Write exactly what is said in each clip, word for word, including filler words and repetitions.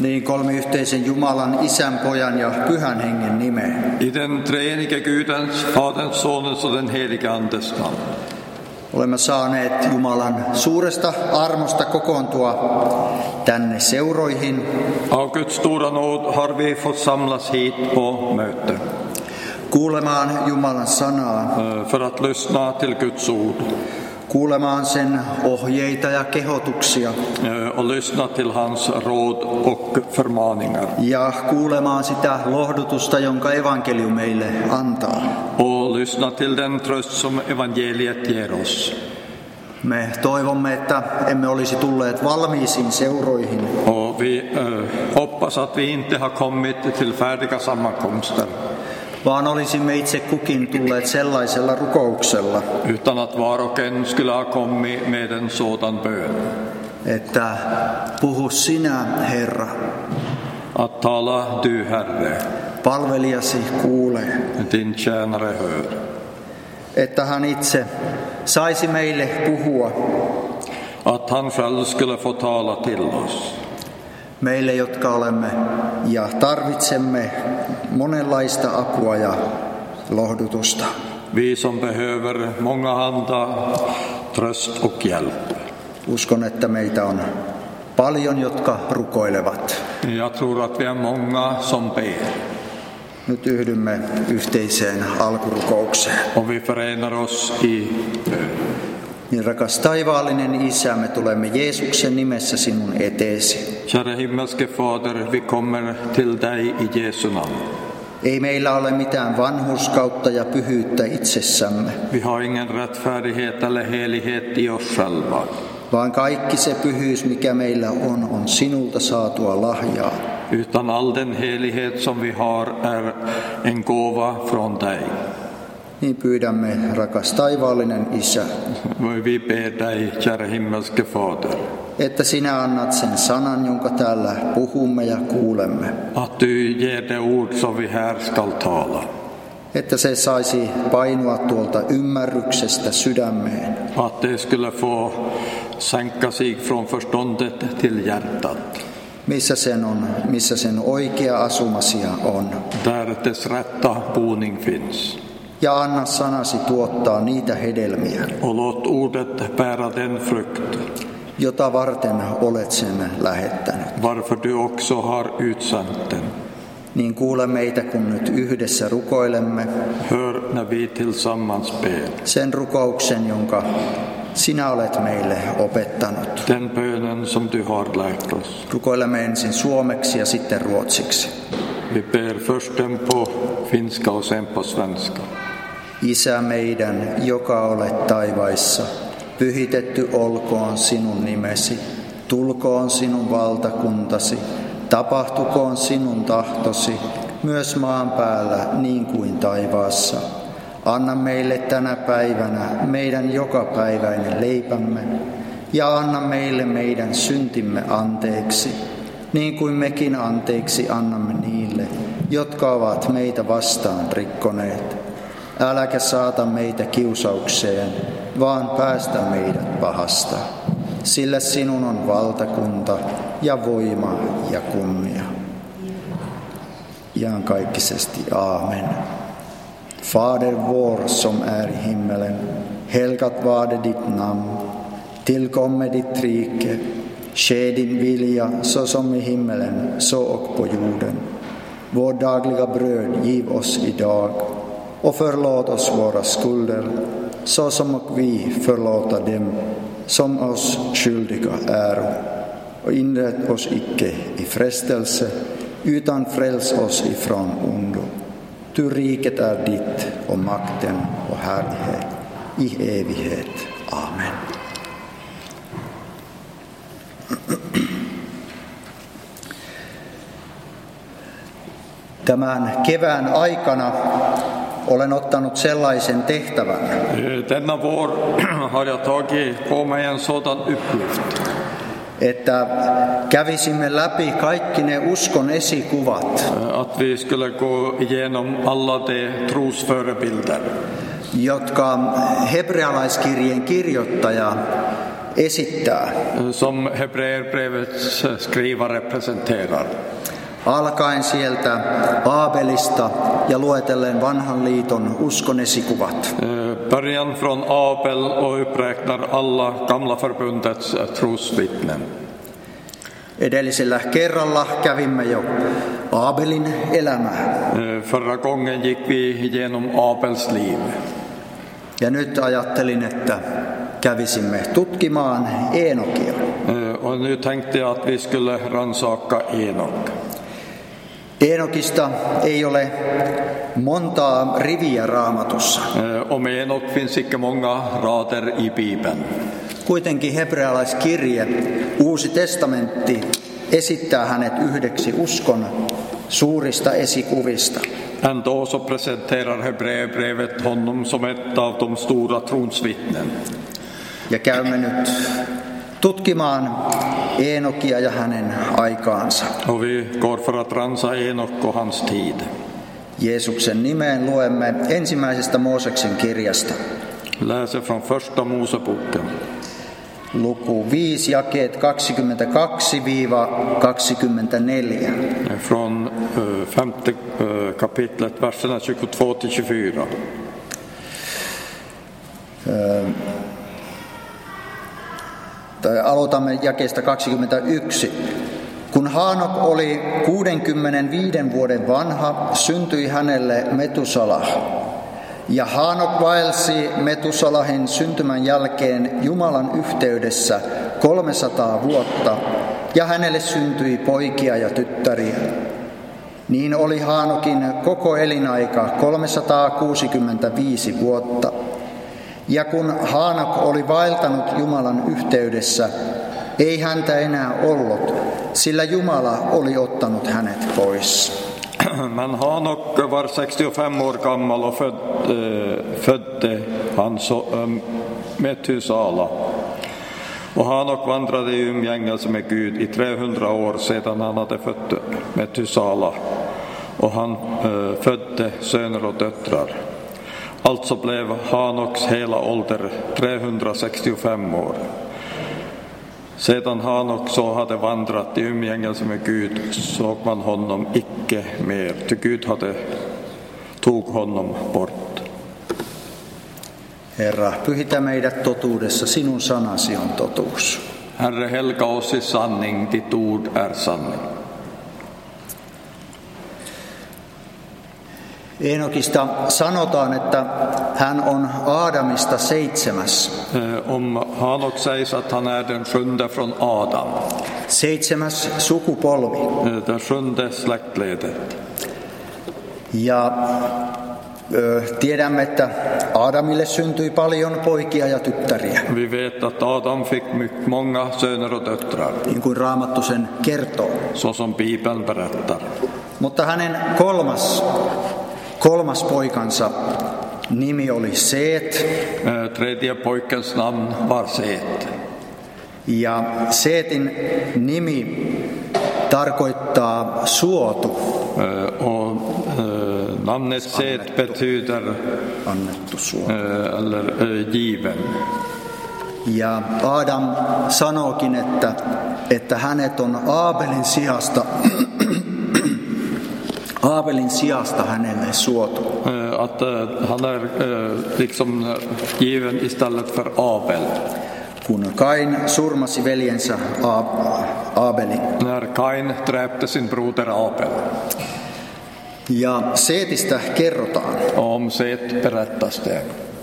Niin kolmiyhteisen Jumalan, Isän, Pojan ja Pyhän Hengen nimeen. I den treenige Gudens, Faderns, Sonens och den helige Andes namn. Olemme saaneet Jumalan suuresta armosta kokoontua tänne seuroihin. Av Guds stora nåd har vi fått samlas hit på möte. Kuulemaan Jumalan sanaa. För att lyssna till Guds ord. Kuulemaan sen ohjeita ja kehotuksia. Och lyssna till hans råd och förmaningar. Ja kuulemaan sitä lohdutusta, jonka evankelium meille antaa. Och lyssna till den tröst som evangeliet ger oss. Me toivomme, että emme olisi tulleet valmiisiin seuroihin. Och vi eh, hoppas att vi inte har kommit till färdiga sammankomster. Vaan olisimme itse kukin tulleet sellaisella rukouksella, Utan att var och en skulle ha kommit med en sådan bön. että puhu sinä, Herra, Att tala du, Herre, palvelijasi kuulee. din tjänare hör. Että hän itse saisi meille puhua, Att han själv skulle få tala till oss. meille, jotka olemme ja tarvitsemme monenlaista apua ja lohdutusta. Vi som behöver många handa, tröst och hjälp. Uskon, että meitä on paljon, jotka rukoilevat. Jag tror att vi är många som ber. Nyt yhdymme yhteiseen alkurukoukseen. Och vi förenar oss i bön. Niin rakas taivaallinen Isä, me tulemme Jeesuksen nimessä sinun eteesi. Kära himmelske Fader, vi kommer till dig i Jesu namn. Ei meillä ole mitään vanhurskautta ja pyhyyttä itsessämme, Vi har ingen rättfärdighet eller helighet i oss själva. vaan kaikki se pyhyys, mikä meillä on, on sinulta saatua lahjaa. Utan all den helighet som vi har är en gåva från dig. Niin pyydämme, rakas taivaallinen Isä, Vi ber dig, kära himmelske Fader, että sinä annat sen sanan, jonka täällä puhumme ja kuulemme. att du ger det ord som vi här skall tala. Että se saisi painua tuolta ymmärryksestä sydämeen. Att det skulle få sänka sig från förståndet till hjärtat. Missä sen on, missä sen oikea asumasia on. Där dess rätta boning finns. Ja anna sanasi tuottaa niitä hedelmiä, Och låt ordet bära den frukt jota varten olet sen lähettänyt. varför du också har utsänt den. Niin kuule meitä, kun nyt yhdessä rukoilemme Hör när vi tillsammans ber. sen rukouksen, jonka sinä olet meille opettanut. Den bönen som du har lärt oss. Rukoilemme ensin suomeksi ja sitten ruotsiksi. Vi ber först den på finska och sen på svenska. Isä meidän, joka olet taivaissa, pyhitetty olkoon sinun nimesi, tulkoon sinun valtakuntasi, tapahtukoon sinun tahtosi, myös maan päällä niin kuin taivaassa. Anna meille tänä päivänä meidän jokapäiväinen leipämme, ja anna meille meidän syntimme anteeksi, niin kuin mekin anteeksi annamme niille, jotka ovat meitä vastaan rikkoneet. Äläkä saata meitä kiusaukseen, vaan päästä meidät pahasta. Sillä sinun on valtakunta ja voima ja kunnia. Iankaikkisesti, aamen. Fader vår som är i himmelen, helgat varde ditt namn. Tillkomme ditt rike, ske din vilja så som i himmelen, så och på jorden. Vår dagliga bröd giv oss idag, och förlåt oss våra skulder, så som och vi förlåta dem som oss skyldiga äro. Och inrätt oss icke i frestelse, utan fräls oss ifrån ondo. Ty riket är ditt, och makten och härlighet i evighet. Amen. Tämän kevään aikana olen ottanut sellaisen tehtävän, Denna vår har jag tagit på mig en sådan uppgift. että kävisimme läpi kaikki ne uskon esikuvat, Att vi skulle gå igenom alla de trosförebilder jotka hebrealaiskirjeen kirjoittaja esittää. Som Hebreerbrevets skrivare presenterar. Alkaen sieltä Aabelista ja luetellen vanhan liiton uskon esikuvat. Början från Abel och uppräknar alla gamla förbundets trosvittnen. Edellisellä kerralla kävimme jo Aabelin elämää. Förra gången gick vi igenom Abels liv. Ja nyt ajattelin, että kävisimme tutkimaan Eenokia. Och nu tänkte jag att vi skulle rannsaka Enok. Eenokista ei ole montaa riviä Raamatussa. Om Enok finns icke många rader i Bibeln. Kuitenkin hebrealaiskirje, Uusi testamentti, esittää hänet yhdeksi uskon suurista esikuvista. Ändå så presenterar Hebreerbrevet honom som ett av de stora tronsvittnen. Ja käymme nyt tutkimaan Eenokia ja hänen aikaansa. Och vi går för att ransa Enok och hans tid. Jeesuksen nimeen luemme ensimmäisestä Mooseksen kirjasta. Läser från första Moseboken. Luku viisi, jakeet kaksikymmentäkaksi kaksikymmentäneljä. Från uh, femte uh, kapitlet, verserna tjugotvå till tjugofyra. Uh, aloitamme jakeesta kaksikymmentäyksi. Kun Haanok oli kuudenkymmenenviiden vuoden vanha, syntyi hänelle Metusalah. Ja Haanok vaelsi Metusalahin syntymän jälkeen Jumalan yhteydessä kolmesataa vuotta, ja hänelle syntyi poikia ja tyttäriä. Niin oli Haanokin koko elinaika kolmesataakuusikymmentäviisi vuotta. Ja kun Haanok oli vaeltanut Jumalan yhteydessä, ei häntä enää ollut, sillä Jumala oli ottanut hänet pois. Men Hanok var sextiofem år gammal och föd, äh, födde han så, äh, Metusala. Och Hanok vandrade i umgängelse med Gud i trehundra år sedan han hade fött Metusala. Och han äh, födde söner och döttrar. Alltså blev Hanoks hela ålder trehundrasextiofem år. Sedan Hanok så hade vandrat i umgängelse med Gud såg man honom icke mer, ty Gud hade tog honom bort. Herra, pyhitä meidät totuudessa, sinun sanasi on totuus. Herre, helga oss i sanning, ditt ord är sanning. Eenokista sanotaan, että hän on Aadamista seitsemäs. Om Hanok sägs att han är den sjunde från Adam. Seitsemäs sukupolvi. Det sjunde släktledet. Ja ö, tiedämme, että Aadamille syntyi paljon poikia ja tyttäriä. Vi vet att Adam fick många söner och döttrar. Niin kuin Raamattu sen kertoo. Så som Bibeln berättar. Mutta hänen kolmas Kolmas poikansa nimi oli Seet. Tredje pojkens namn var Set. Ja Seetin nimi tarkoittaa suotu. Och namnet Set betyder annettu suotu. Eller given. Ja Adam sanookin, että, että hänet on Aabelin sijasta Aabelin sijasta hänelle suotu. Att han är liksom given istället för Abel. Kun Kain surmasi veljensä Aabelin. När Kain dräpte sin broder Abel. Ja Seetistä kerrotaan. Om Set berättas det.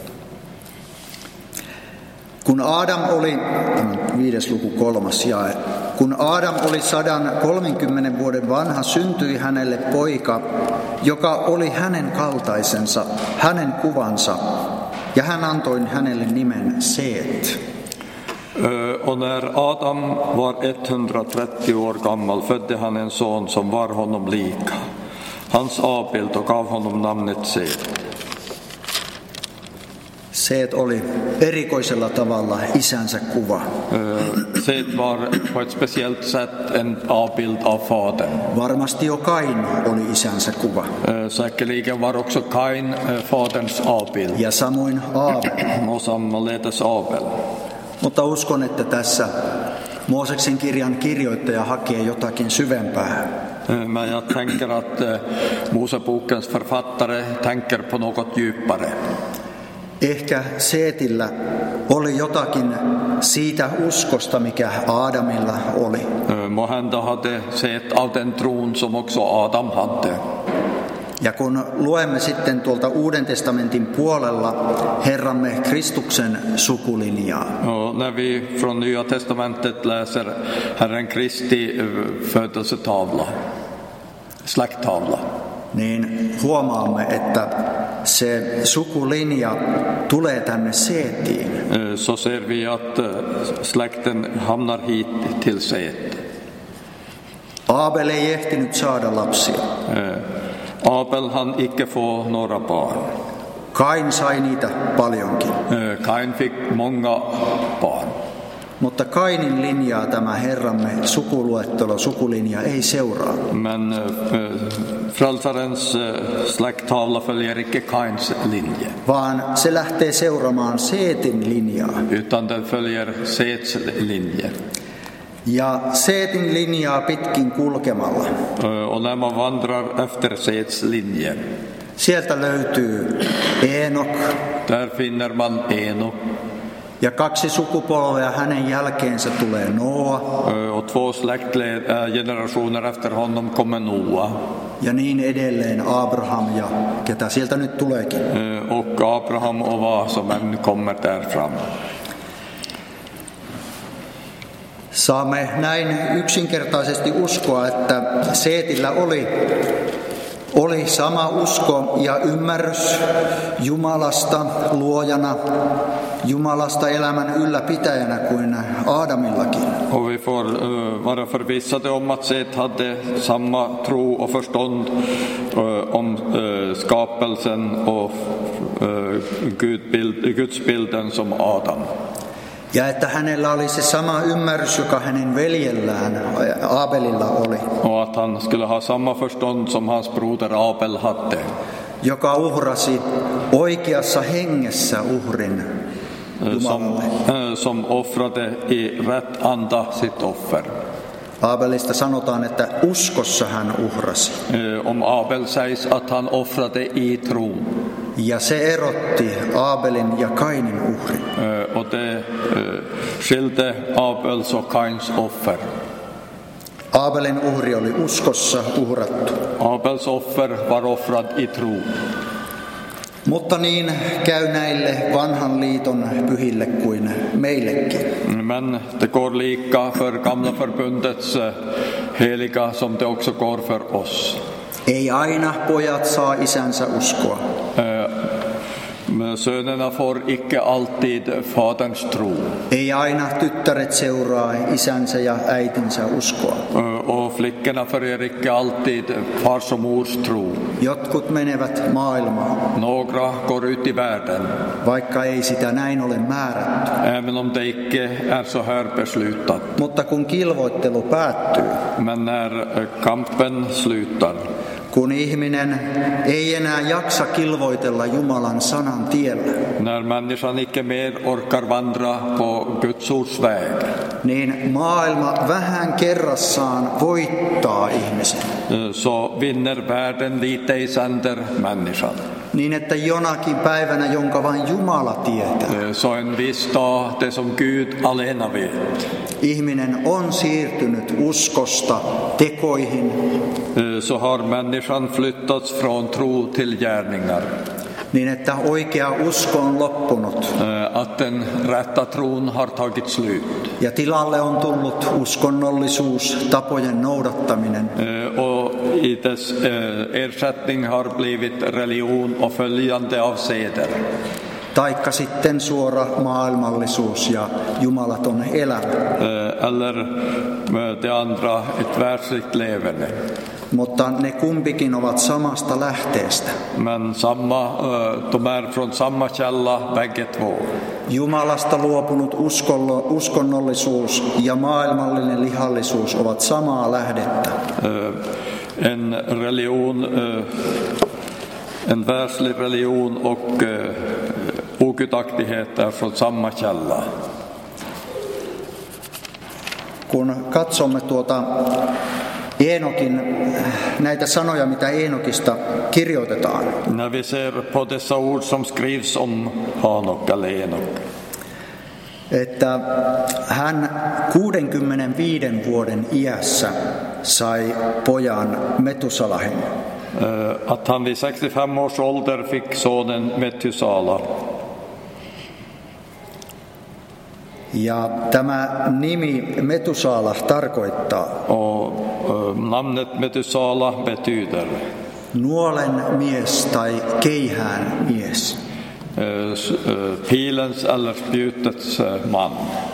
Kun Adam oli, viides luku kolmas jae, kun Adam oli sadan kolmenkymmenen vuoden vanha, syntyi hänelle poika, joka oli hänen kaltaisensa, hänen kuvansa, ja hän antoi hänelle nimen Seet. Och när Adam var etthundratrettio år gammal födde han en son som var honom lika. Hans avbild och gav honom namnet Set. Seet oli erikoisella tavalla isänsä kuva. Set var på ett speciellt sätt en avbild av fadern. Varmasti jo Kain oli isänsä kuva. Säkerligen var också Kain faderns avbild. Ja samoin Abel. Och sammaledes Abel. Mutta uskon, että tässä Mooseksen kirjan kirjoittaja hakee jotakin syvempää. Men jag tänker att Mosebokens författare tänker på något djupare. Ehkä Seetillä oli jotakin siitä uskosta, mikä Aadamilla oli. Måhända hade Set av den tron som också Adam hade. Ja kun luemme sitten tuolta Uuden testamentin puolella Herramme Kristuksen sukulinjaa, Och när vi från Nya testamentet läser Herren Kristi födelsetavla, släkttavla, niin huomaamme, että se sukulinja tulee tänne Seetiin. så ser vi att släkten hamnar hit till Set. Aabel ei ehtinyt saada lapsia. Abel han icke få några barn. Kain sai niitä paljonkin. Kain fick många barn. Mutta Kainin linjaa tämä Herramme sukuluettelo, sukulinja ei seuraa. Men frälsarens släkttavla följer icke Kains linje. Vaan se lähtee seuraamaan Seetin linjaa. Utan den följer Sets linje. Ja Seetin linjaa pitkin kulkemalla. Och när man vandrar efter Sets linje, sieltä löytyy Eenok. Där finner man Enok. Ja kaksi sukupolvea hänen jälkeensä tulee Noa. Och två släktgenerationer efter honom kommer Noa. Ja niin edelleen Abraham ja ketä sieltä nyt tuleekin. Och Abraham och vad som än kommer där fram. Saamme näin yksinkertaisesti uskoa, että Seetillä oli, oli sama usko ja ymmärrys Jumalasta luojana, Jumalasta elämän ylläpitäjänä kuin Aadamillakin. Och vi får uh, vara förvissade om att Set hade samma tro och förstånd uh, om uh, skapelsen och uh, Gudbild, Gudsbilden som Adam. Ja että hänellä oli se sama ymmärrys, joka hänen veljellään Abelilla oli. Och att han skulle ha samma förstånd som hans broder Abel hade. Joka uhrasi oikeassa hengessä uhrin Jumalalle. Som, som offrade i rätt anda sitt offer. Abelista sanotaan, että uskossa hän uhrasi. Om Abel sägs att han offrade i tro. Ja se erotti Abelin ja Kainin uhrin. Och det skilte Abels och Kains offer. Abelin uhri oli uskossa uhrattu. Abels offer var offrad i tro. Mutta niin käy näille vanhan liiton pyhille kuin meillekin. Men det går lika för gamla förbundets heliga som det också går för oss. Ei aina pojat saa isänsä uskoa. Sönerna får icke alltid faderns tro. Ei aina tyttäret seuraa isänsä ja äitinsä uskoa. Och flickorna följer icke alltid fars och mors tro. Jotkut menevät maailmaan. Några går ut i världen. Vaikka ei sitä näin ole määrätty. Även om det icke är så här beslutat. Mutta kun kilvoittelu päättyy. Men när kampen slutar. Kun ihminen ei enää jaksa kilvoitella Jumalan sanan tiellä. När människan icke mer orkar vandra på Guds ords väg. Niin maailma vähän kerrassaan voittaa ihmisen. Så vinner världen lite i sänder människan. Niin että jonakin päivänä, jonka vain Jumala tietää. Så en viss dag, det som Gud alena vet. Ihminen on siirtynyt uskosta tekoihin. Så har människan flyttats från tro till gärningar. Niin että oikea usko on loppunut. Att den rätta tron har tagit slut. Ja tilalle on tullut uskonnollisuus, tapojen noudattaminen. Och i dess ersättning har blivit religion och följande av seder. Taikka sitten suora maailmallisuus ja jumalaton elämä. Eller det andra, ett världsligt leverne. Mutta ne kumpikin ovat samasta lähteestä. Men samma, de är från samma källa bägge två. Jumalasta luopunut uskollo, uskonnollisuus ja maailmallinen lihallisuus ovat samaa lähdettä. En religion, en världslig religion och ogudaktighet är från samma källa. Kun katsomme tuota Eenokin, näitä sanoja, mitä Eenokista kirjoitetaan, När vi ser på dessa ord som skrivs om Hanok eller Enok, että hän kuudenkymmenenviiden vuoden iässä sai pojan Metusalahin. eh, att han vid sextiofem års ålder fick sonen Metusala. Ja tämä nimi Metusala tarkoittaa Och eh, namnet Metusala betyder nuolen mies tai keihään mies. eh, s- eh, pilens eller spjutets eh, man.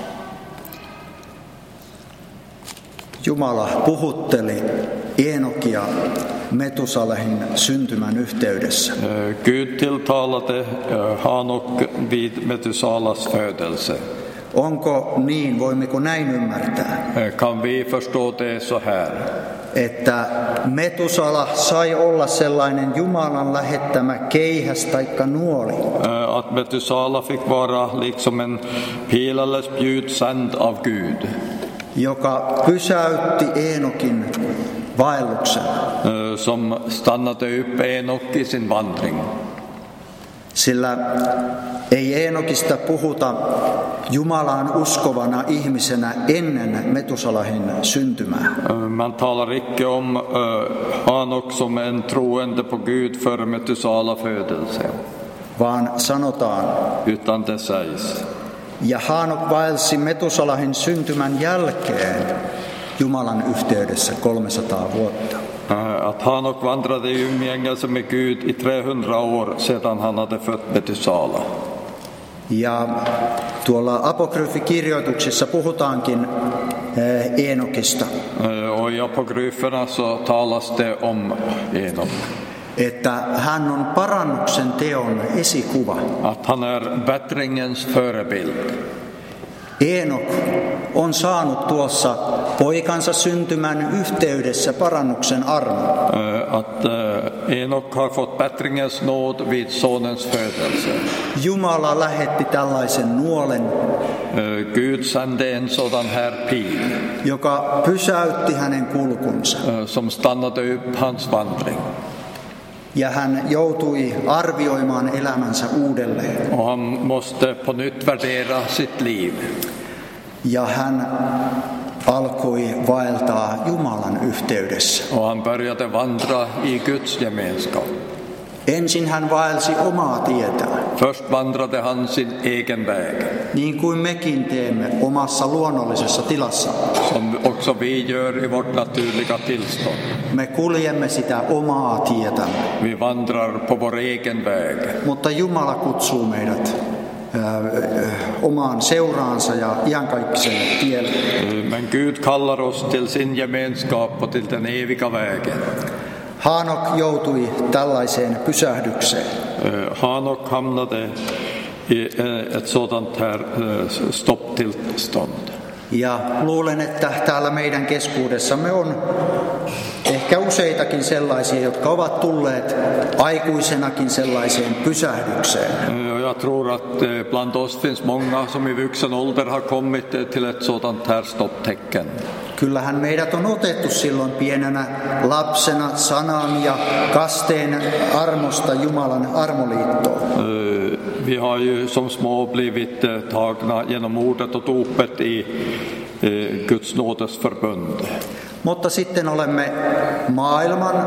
Jumala puhutteli Eenokia Metusalahin syntymän yhteydessä. Eh, Gud tilltalade eh, Hanok vid Metusalas födelse. Onko niin, voimmeko näin ymmärtää, Eh, Kan vi förstå det så här? että Metusala sai olla sellainen Jumalan lähettämä keihäs taikka nuoli, Eh, Att Metusala fick vara liksom en pil eller spjut sänd av Gud, joka pysäytti Eenokin vaelluksen. eh, som stannade upp Enok i sin vandring. Sillä ei Eenokista puhuta Jumalaan uskovana ihmisenä ennen Metusalahin syntymää, Eh, Man talar icke om eh, Hanok som en troende på Gud före Metusala födelse, vaan sanotaan, utan det sägs: ja Hanok vaelsi Metusalahin syntymän jälkeen Jumalan yhteydessä kolmesataa vuotta. eh, att Hanok vandrade i umgängelse med Gud i trehundra år sedan han hade fött Metusala. Ja tuolla apokryfikirjoituksissa puhutaankin eh, Eenokista, Eh, Och i apokryferna så talas det om Enok, että hän on parannuksen teon esikuva. att han är bättringens förebild. Eenok on saanut tuossa poikansa syntymän yhteydessä parannuksen armon. Eh, Att eh, Enok har fått bättringens nåd vid sonens födelse. Jumala lähetti tällaisen nuolen, Eh, Gud sände en sådan här pil joka pysäytti hänen kulkunsa. eh, som stannade upp hans vandring. Ja hän joutui arvioimaan elämänsä uudelleen. Och han måste på nytt värdera sitt liv. Ja hän alkoi vaeltaa Jumalan yhteydessä. Och han började vandra i Guds gemenskap. Ensin hän vaelsi omaa tietään, Först vandrade han sin egen väg, niin kuin mekin teemme omassa luonnollisessa tilassa. som också vi gör i vårt naturliga tillstånd. Me kuljemme sitä omaa tietämme, Vi vandrar på vår egen väg. mutta Jumala kutsuu meidät ää, omaan seuraansa ja iankaikkiselle tielle. Eh, Men Gud kallar oss till sin gemenskap och till den eviga vägen. Hanok joutui tällaiseen pysähdykseen. Eh, Hanok hamnade i eh, ett sådant här eh, stopptillstånd. Ja luulen, että täällä meidän keskuudessamme on ehkä useitakin sellaisia, jotka ovat tulleet aikuisenakin sellaiseen pysähdykseen. Eh, och Jag tror att eh, bland oss finns många som i vuxen ålder har kommit eh, till ett sådant här stopptecken. Kyllähän meidät on otettu silloin pienenä lapsena sanan ja kasteen armosta Jumalan armoliittoon. Eh, Vi har ju som små blivit eh, tagna genom ordet och dopet i eh, Guds nådesförbund. Mutta sitten olemme maailman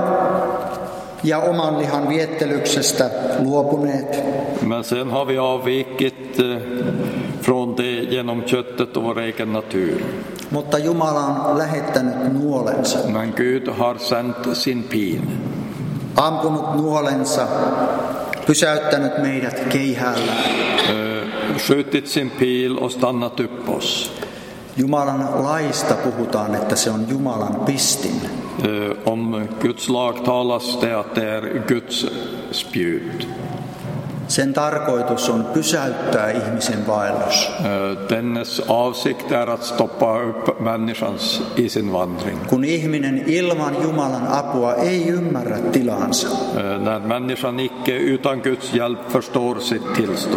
ja oman lihan viettelyksestä luopuneet. Men sen har vi avvikit eh, från det genom köttet och vår egen natur. Mutta Jumala on lähettänyt nuolensa, Men Gud har sänt sin pil, ampunut nuolensa, pysäyttänyt meidät keihäällä. eh, skjutit sin pil och stannat upp oss. Jumalan laista puhutaan, että se on Jumalan pistin. Eh, Om Guds lag talas det att det är Guds spjut. Sen tarkoitus on pysäyttää ihmisen vaellus. Eh, Dennes avsikt är att stoppa upp människans i sin vandring. Kun ihminen ilman Jumalan apua ei ymmärrä tilaansa, Eh, När människan icke utan Guds hjälp förstår sitt tillstånd.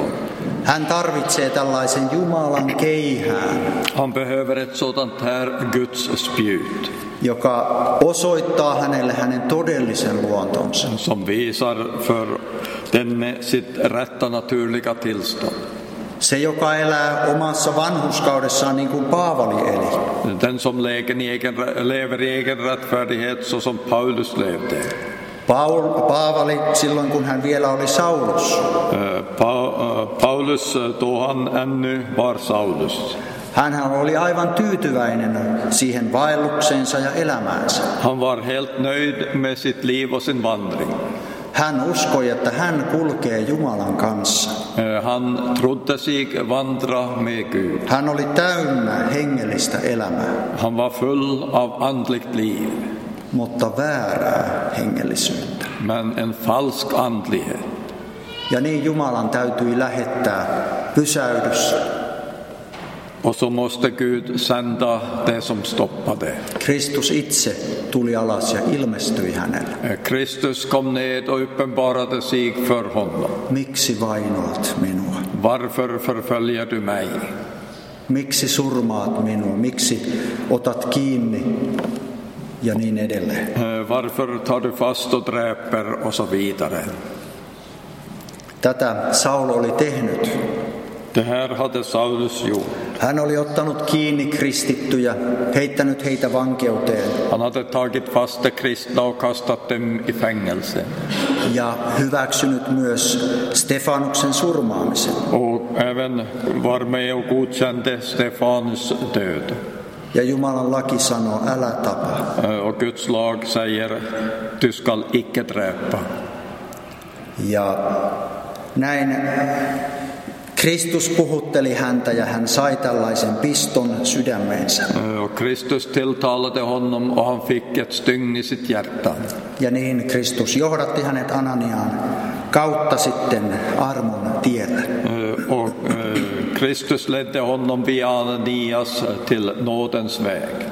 Hän tarvitsee tällaisen Jumalan keihään, Han behöver ett sådant här Guds spjut joka osoittaa hänelle hänen todellisen luontonsa. som visar för denne sitt rätta naturliga tillstånd. Se, joka elää omassa vanhurskaudessaan niin kuin Paavali eli. Den som lever i egen, lever i egen rättfärdighet så som Paulus levde. Paul, Paavali silloin, kun hän vielä oli Saulus. Pa, Paulus då han ännu var Saulus. Hänhän oli aivan tyytyväinen siihen vaellukseensa ja elämäänsä. Han var helt nöjd med sitt liv och sin vandring. Hän uskoi, että hän kulkee Jumalan kanssa. Han trodde sig vandra med Gud. Hän oli täynnä hengellistä elämää. Han var full av andligt liv. Mutta väärää hengellisyyttä. Men en falsk andlighet. Ja niin Jumalan täytyi lähettää pysäydys. Och så måste Gud sända det som stoppade. Kristus itse tuli alas ja ilmestyi hänelle. Kristus kom ned och uppenbarade sig för honom. Miksi vainoat minua? Varför förföljer du mig? Miksi surmaat minua? Miksi otat kiinni? Ja niin edelleen. Varför tar du fast och dräper och så vidare. Tätä Saul oli tehnyt. Det här hade Saulus gjort. Hän oli ottanut kiinni kristittyjä, heittänyt heitä vankeuteen. Han hade tagit fast de kristna och kastat dem i fängelse. Ja hyväksynyt myös Stefanuksen surmaamisen. Och även var med och godkände Stefanus död. Ja Jumalan laki sanoo, älä tapa. Och Guds lag säger, du skall icke dräpa. Ja näin Kristus puhutteli häntä ja hän sai tällaisen piston sydämeensä. Och Kristus tilltalade honom och han fick ett stygn i sitt hjärta. Ja niin Kristus johdatti hänet Ananiaan kautta sitten armon tielle. Och Kristus ledde honom via Ananias till nådens väg.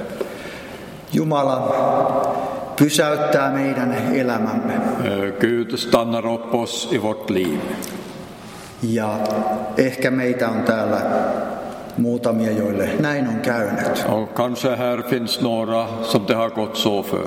Jumala pysäyttää meidän elämämme. Gud stannar upp oss i vårt liv. Ja ehkä meitä on täällä muutamia, joille näin on käynyt. Och kanske här finns några som det har gått så för.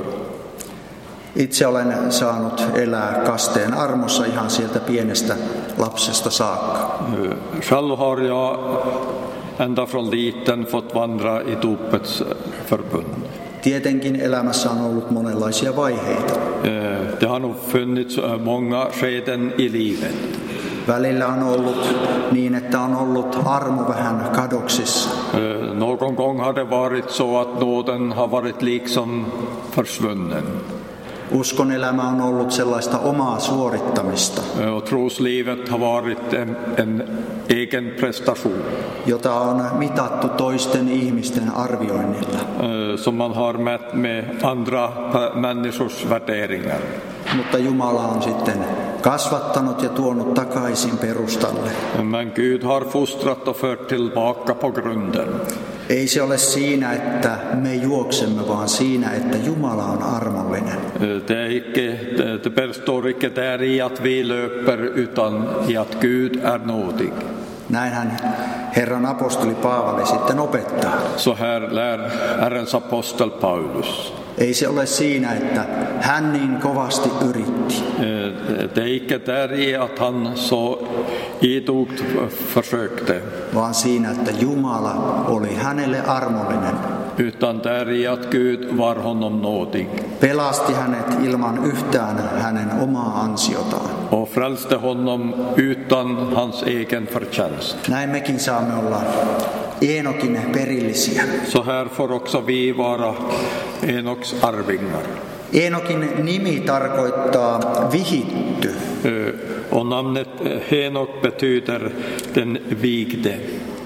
Itse olen saanut elää kasteen armossa ihan sieltä pienestä lapsesta saakka. Själv har jag ända från liten fått vandra i dopets förbund. Tietenkin elämässä on ollut monenlaisia vaiheita. Det har nog funnits många skeden i livet. Välillä on ollut niin, että on ollut armo vähän kadoksissa. Någon gång har det varit så att nåden har varit liksom försvunnen. Uskon elämä on ollut sellaista omaa suorittamista. Och troslivet har varit en, en egen prestation. Jota on mitattu toisten ihmisten arvioinnilla. Som man har mätt med andra människors värderingar. Mutta Jumala on sitten kasvattanut ja tuonut takaisin perustalle. Men Gud har fostrat och fört tillbaka på grunden. Ei se ole siinä, että me juoksemme, vaan siinä, että Jumala on armollinen. Det är icke, det består icke där i att vi löper utan i att Gud är nådig. Näinhän Herran apostoli Paavali sitten opettaa. Så här lär Herrens apostel Paulus. Ei se ole siinä, että hän niin kovasti yritti. Det är icke där i att han så idogt försökte. Vaan siinä, että Jumala oli hänelle armollinen. Utan där i att Gud var honom nådig. Pelasti hänet ilman yhtään hänen omaa ansiotaan. Och frälste honom utan hans egen förtjänst. Näin mekin saamme olla Enokin perillisiä. Så här får också vi vara Enoks arvingar. Enokin nimi tarkoittaa vihitty. Och namnet Henok betyder den vigde.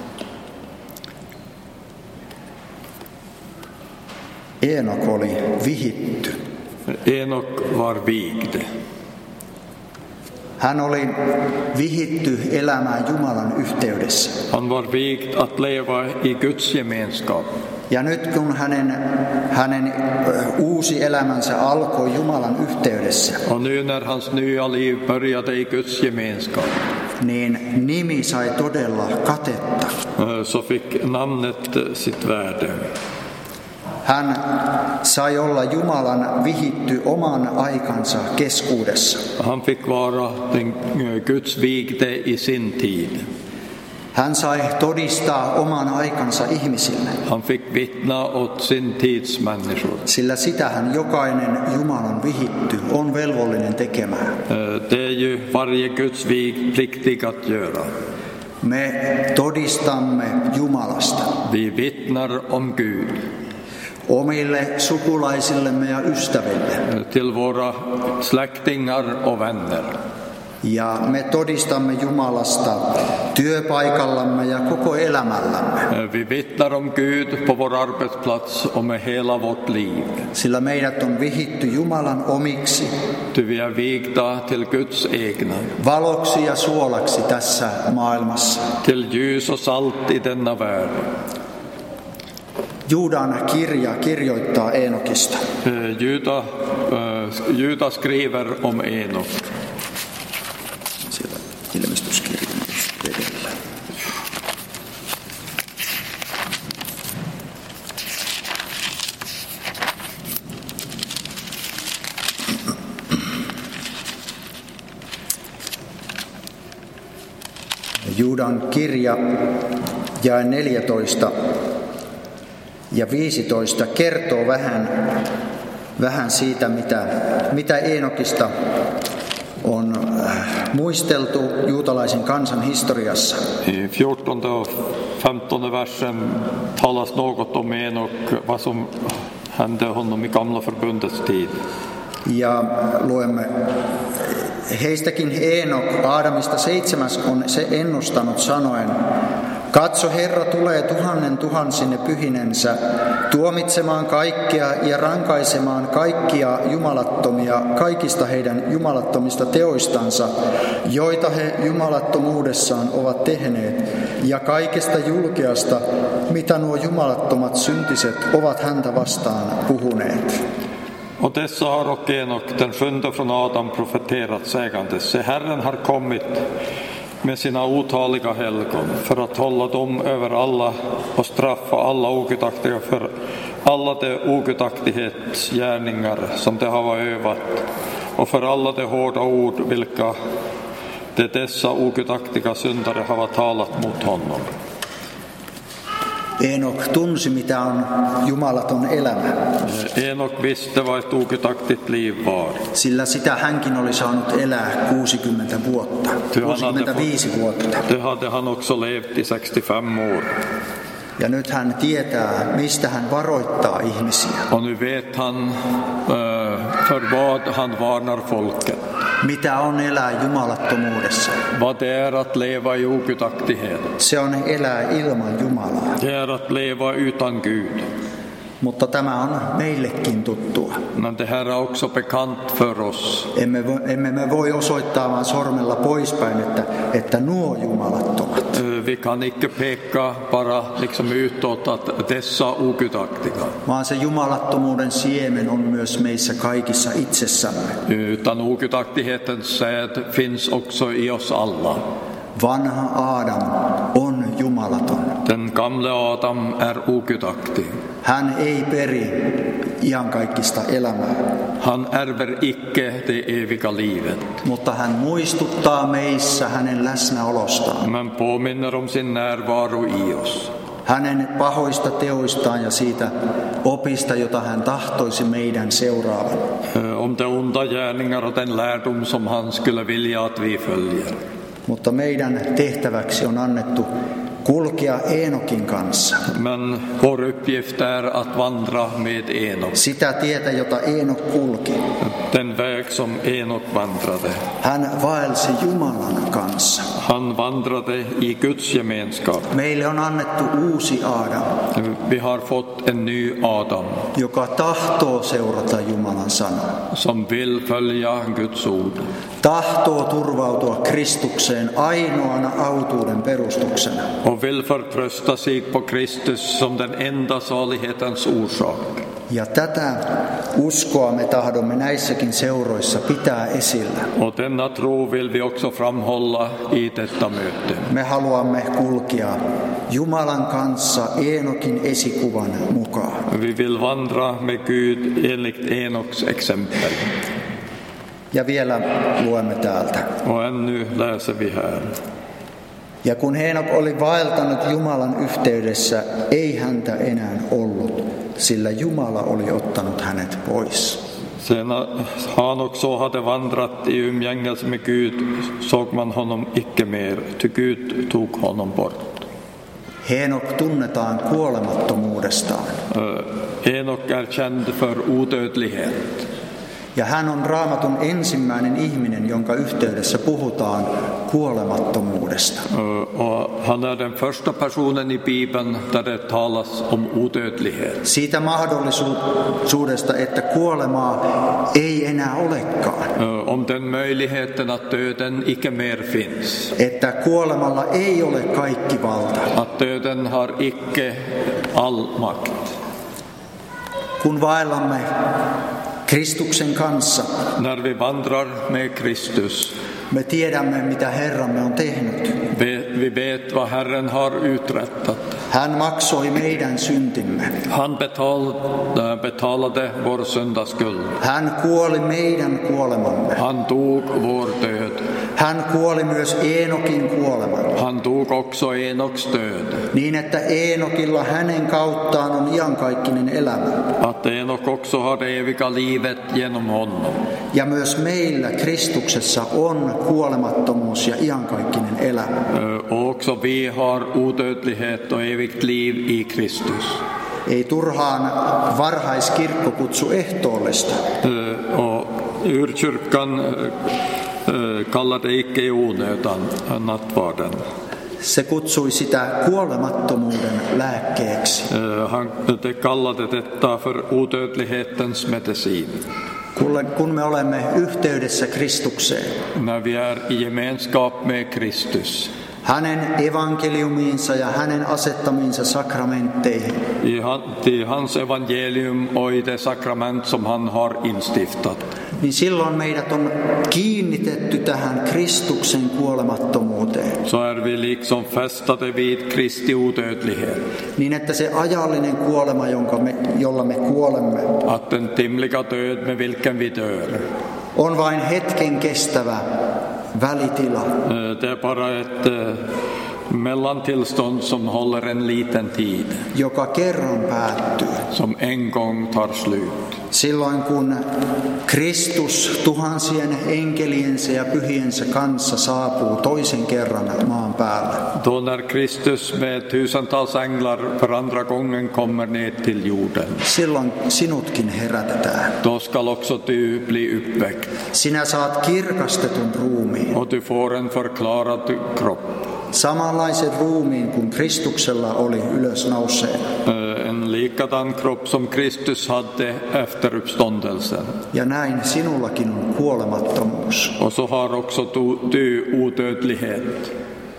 Enok oli vihitty. Enok var vigd. Hän oli vihitty elämään Jumalan yhteydessä. Han var vigd att leva i Guds gemenskap. Ja nyt kun hänen, hänen uusi elämänsä alkoi Jumalan yhteydessä. Och nu när hans nya liv började i Guds gemenskap. niin nimi sai todella katetta. så fick namnet sitt värde. Hän sai olla Jumalan vihitty oman aikansa keskuudessa. Han fick vara den Guds vigde i sin tid. Hän sai todistaa oman aikansa ihmisille. Han fick vittna åt sin tids människor. Sillä sitähän jokainen Jumalan vihitty on velvollinen tekemään. Det är ju varje Guds vig pliktig att göra. Me todistamme Jumalasta. Vi vittnar om Gud. Omille sukulaisillemme ja ystäville. Till våra släktingar och vänner. Ja me todistamme Jumalasta työpaikallamme ja koko elämällämme. Vi vittnar om Gud på vår arbetsplats och med hela vårt liv. Sillä meidät on vihitty Jumalan omiksi. Ty vi är vigda till Guds egna. Valoksi ja suolaksi tässä maailmassa. Till ljus och salt i denna värld. Juudan kirja kirjoittaa Eenokista. Juda, Juda skriver om Enok. Siellä ilmestyskirjan edellä. Juudan kirja jae neljätoista ja viisitoista kertoo vähän, vähän siitä, mitä, mitä Eenokista on muisteltu juutalaisen kansan historiassa. I fjortonde och femtonde versen talas något om Enok, vad som hände honom i gamla förbundets tid. Ja luemme heistäkin Eenok, Aadamista seitsemäs, on se ennustanut sanoen: Katso, Herra tulee tuhannen tuhansine pyhinensä, tuomitsemaan kaikkea ja rankaisemaan kaikkia jumalattomia kaikista heidän jumalattomista teoistansa, joita he jumalattomuudessaan ovat tehneet, ja kaikesta julkeasta, mitä nuo jumalattomat syntiset ovat häntä vastaan puhuneet. Och dessa har och Enok, den sjunde från Adam, profeterat sägande: Se, Herren har kommit med sina otaliga helgon för att hålla dem över alla och straffa alla ogudaktiga för alla de ogudaktighetsgärningar som de har övat och för alla de hårda ord vilka de dessa ogudaktiga syndare har talat mot honom. Eenok tunsi, mitä on jumalaton elämä. Enok visste vad ett ogudaktigt liv var. Sillä sitä hänkin oli saanut elää kuusikymmentä vuotta, kuusikymmentäviisi vuotta. Det hade han också levt i sextiofem år. Ja nyt hän tietää, mistä hän varoittaa ihmisiä. Och nu vet han för vad han varnar folket. Mitä on elää jumalattomuudessa? Vad det är att leva i ogudaktighet. Se on elää ilman Jumalaa. Det är att leva utan Gud. Mutta tämä on meillekin tuttua. Men det här är också bekant för oss. Emme, emme me voi osoittaa vaan sormella poispäin, että, että nuo jumalattomat. Vi kan inte peka bara liksom utåt att dessa ogudaktiga. Vaan se jumalattomuuden siemen on myös meissä kaikissa itsessämme. Utan ogudaktighetens säd finns också i oss alla. Vanha Adam on jumalaton. Den gamle Adam är ogudaktig. Hän ei peri iankaikkista elämää. Han ärver icke det eviga livet. Mutta hän muistuttaa meissä hänen läsnäolostaan. Men påminner om sin närvaro i oss. Hänen pahoista teoistaan ja siitä opista, jota hän tahtoisi meidän seuraavan. Om de onda gärningar och den lärdom som han skulle vilja att vi följer. Mutta meidän tehtäväksi on annettu kulkea Eenokin kanssa. Men vår uppgift är att vandra med Enok. Sitä tietä, jota Eenok kulki. Den väg som Enok vandrade. Hän vaelsi Jumalan kanssa. Han vandrade i Guds gemenskap. Meille on annettu uusi Adam. Vi har fått en ny Adam. Joka tahtoo seurata Jumalan sanaa. Som vill följa Guds ord. Tahtoo turvautua Kristukseen ainoana autuuden perustuksena. Och vill förtrösta sig på Kristus som den enda salighetens orsak. Ja tätä uskoa me tahdomme näissäkin seuroissa pitää esillä. Och denna tro vill vi också framhålla i detta möte. Me haluamme kulkea Jumalan kanssa Eenokin esikuvan mukaan. Vi vill vandra med Gud enligt Enoks exempel. Ja vielä luemme täältä. Och ännu läser vi här. Ja kun Heenok oli vaeltanut Jumalan yhteydessä, ei häntä enää ollut, sillä Jumala oli ottanut hänet pois. Sen han också hade vandrat i umgängelse med Gud såg man honom icke mer, ty Gud tog honom bort. Heenok tunnetaan kuolemattomuudestaan. Enok är känd för odödlighet. Ja hän on Raamatun ensimmäinen ihminen, jonka yhteydessä puhutaan kuolemattomuudesta. Och han är den första personen i Bibeln där det talas om odödlighet. Siitä mahdollisuudesta, että kuolemaa ei enää olekaan. Om den möjligheten att döden icke mer finns. Että kuolemalla ei ole kaikki valta. Att döden har icke all makt. Kun vaellamme Kristuksen kanssa, när vi vandrar med Kristus, me tiedämme, mitä Herramme on tehnyt. Vi, vi vet vad Herren har uträttat. Hän maksoi meidän syntimme. Han betalade, betalade vår syndaskuld. Hän kuoli meidän kuolemamme. Han tog vår död. Hän kuoli myös Eenokin kuoleman. Han tog också Enoks död. Niin, että Eenokilla hänen kauttaan on iankaikkinen elämä. Att Enok också har det eviga livet genom honom. Ja myös meillä Kristuksessa on kuolemattomuus ja iankaikkinen elämä. Och också vi har odödlighet och evigt liv i Kristus. Ei turhaan varhaiskirkko kutsu ehtoollista. Och urkyrkan kallar det icke i onödan nattvarden. Se kutsui sitä kuolemattomuuden lääkkeeksi. Han det kallade detta för odödlighetens medicin. Kun me olemme yhteydessä Kristukseen, när vi är i gemenskap med Kristus, hänen evankeliumiinsa ja hänen asettamiinsa sakramentteihin, i, han, i hans evangelium och i det sakrament som han har instiftat, niin silloin meidät on kiinnitetty tähän Kristuksen kuolemattomuuteen. Så är vi liksom fästade vid Kristi odödlighet. Niin että se ajallinen kuolema, jonka me, jolla me kuolemme, Att den timliga död med vilken vi dör, on vain hetken kestävä välitila. det är bara ett mellantillstånd som håller en liten tid, joka kerran päättyy. som en gång tar slut. Silloin kun Kristus tuhansien enkeliensä ja pyhiensä kanssa saapuu toisen kerran maan päälle. Då när Kristus med tusentals änglar för andra gången kommer ner till jorden, Silloin sinutkin herätetään. då skall också du bli uppväckt Sinä saat kirkastetun ruumiin. och du får en förklarad kropp. Samanlaisen ruumiin kuin Kristuksella oli ylösnouseen. En likadan kropp som Kristus hade efter uppståndelsen. Ja näin sinullakin on kuolemattomuus. Och så har också du, du odödlighet.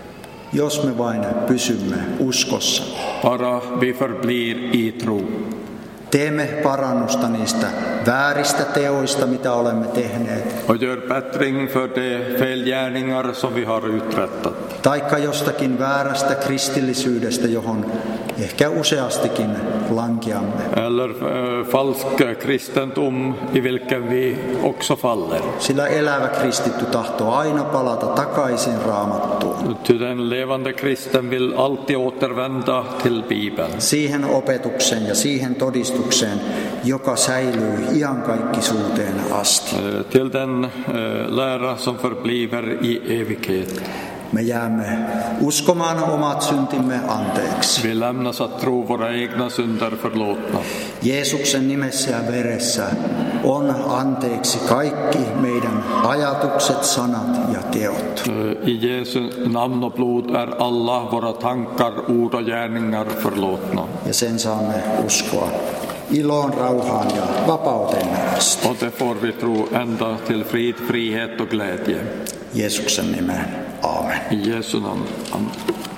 Jos me vain pysymme uskossa. Bara vi förblir i tro. Teemme parannusta niistä vääristä teoista, mitä olemme tehneet. Och gör bättring för de felgärningar som vi har uträttat. Taikka jostakin väärästä kristillisyydestä, johon ehkä useastikin lankeamme. Eller äh, falsk kristendom i vilken vi också faller. Sillä elävä kristitty tahtoo aina palata takaisin Raamattuun. Ty den levande kristen vill alltid återvända till Bibeln. Siihen opetukseen ja siihen todistukseen, joka säilyy iankaikkisuuteen asti. Äh, till den äh, lära som förbliver i evighet. Me jäämme uskomaan omat syntimme anteeksi. Vi lämnas att tro våra egna synder förlåtna. Jeesuksen nimessä ja veressä on anteeksi kaikki meidän ajatukset, sanat ja teot. I Jesu namn och blod är alla våra tankar, ord och gärningar förlåtna. Ja sen saamme uskoa iloon, rauhaan ja vapauteen asti. Och det får vi tro ända till frid, frihet och glädje. Jeesuksen nimeen. Aamen. I Jesu namn. Amen.